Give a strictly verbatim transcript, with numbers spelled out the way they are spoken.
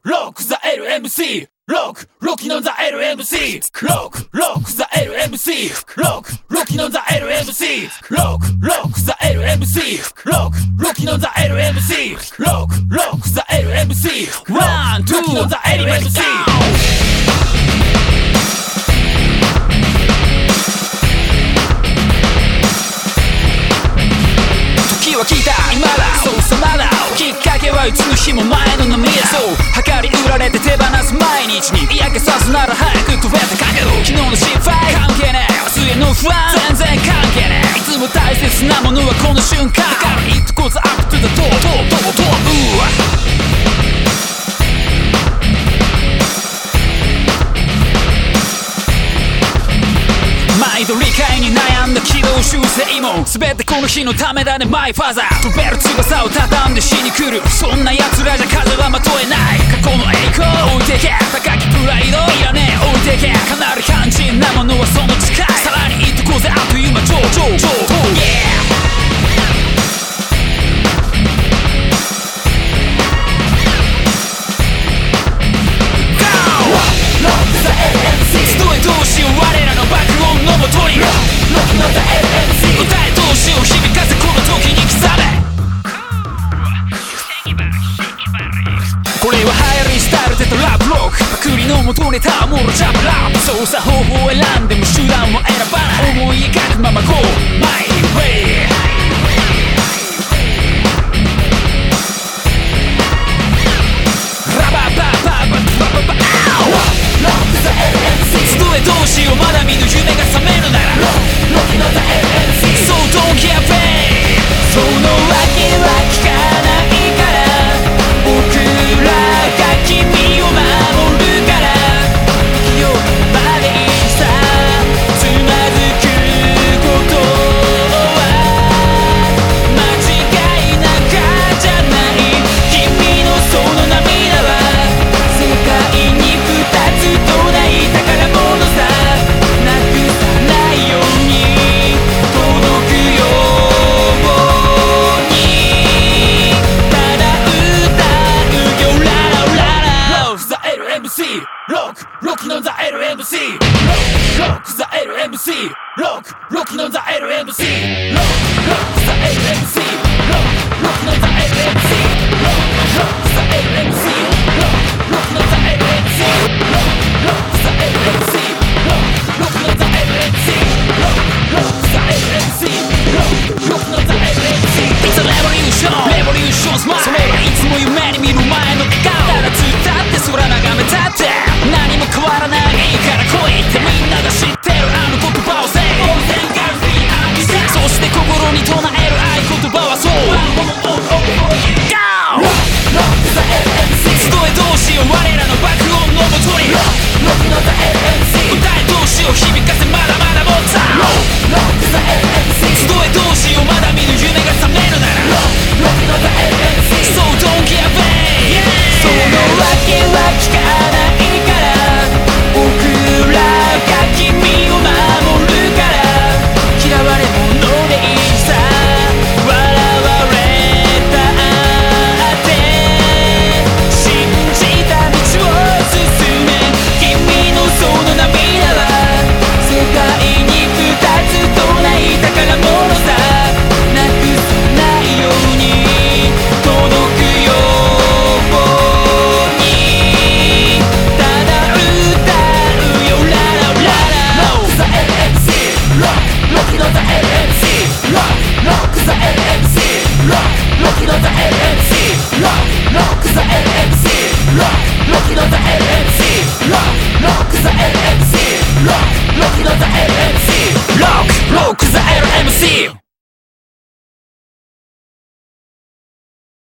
ロックザ エルエムシー ロックロキのザ エルエムシー ロックロックザ エルエムシー ロックロキのザ エルエムシー ロックロックザ エルエムシー ロックロキのザ エルエムシー ロックロックザ エルエムシー ワンツーロキのザ エルエムシーは来た今だそうさまだきっかけはいつの日も前の波だそう計り売られて手放す毎日に嫌気さすなら早く飛べてかけろ昨日の失敗関係ねえ明日への不安全然関係ねえいつも大切なものはこの瞬間だから It goes up to the top top top top 毎度理解に悩んだ軌道修正も全てこの日のためだねマイファザー飛べる翼を畳んで死に来るそんな奴らじゃ風はまとえない過去の栄光置いてけ高きプライドいらねえ置いてけかなり肝心なものはその近いさらにいってこうぜあっという間超超超超 Yeahどうしよう我らの爆音のもとに歌えどうしよう響かせこの時に刻めこれは流行り廃れてたラップロックパクリの元ネタはもろジャブラップ操作方法を選んでも手段を選ばない思い描くまま Go my wayラババババババババ集えどうしようまだ見ぬ夢が覚めるならそう Don't care babe そのわけは聞かないから僕らが君を守るから不器用までいいさつまずくことは間違いなんかじゃない君のその涙は世界に二つとない宝物さなくさないように届くようにただ歌うよララララロックザ エルエムシー ロックロキのザ エルエムシー ロックザ エルエムシー ロックロキのザ エルエムシー ロックロックザ エルエムシー ロックロキのザ エルエムシー ロックロックザ エルエムシー ロックロキのザ エルエムシー ロックロックザ エルエムシー ロックロキのザ エルエムシー ロックロックザ エルエムシー ロックロキのザ エルエムシー It's a revolution revolution smile それはいつも夢に見る前の顔ただ突っ立って空眺めたって何も変わらないから来いってみんなが知ってるあの言葉を Say そして心に唱える合言葉はそう Go! 集えどうしよう我らの爆音のもとに歌えどうしよう響かせまだまだもっと集えどうしようまだ見ぬ夢が覚めるならそう Don't care babe そのわけは聞かないから僕らが君を守るから嫌われ者でいいさ笑われたって信じた道を進め君のその涙は世界に二つとない宝物さなくさないように届くようにただ歌うよララララロックザ エルエムシー ロックロキのザ エルエムシー ロックロックザ エルエムシー ロックロキのザ エルエムシー ロックロックザ エルエムシー ロックロキのザ エルエムシー ロックロックザ エルエムシー ロックロキのザ エルエムシー ロックロックザ エルエムシー